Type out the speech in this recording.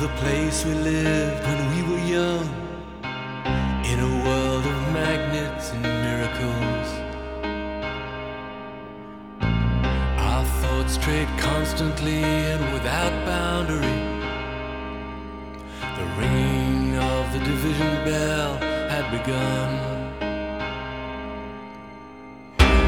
the place we lived when we were young, in a world of magnets and miracles. Our thoughts strayed constantly and without boundary. The ringing of the division bell had begun.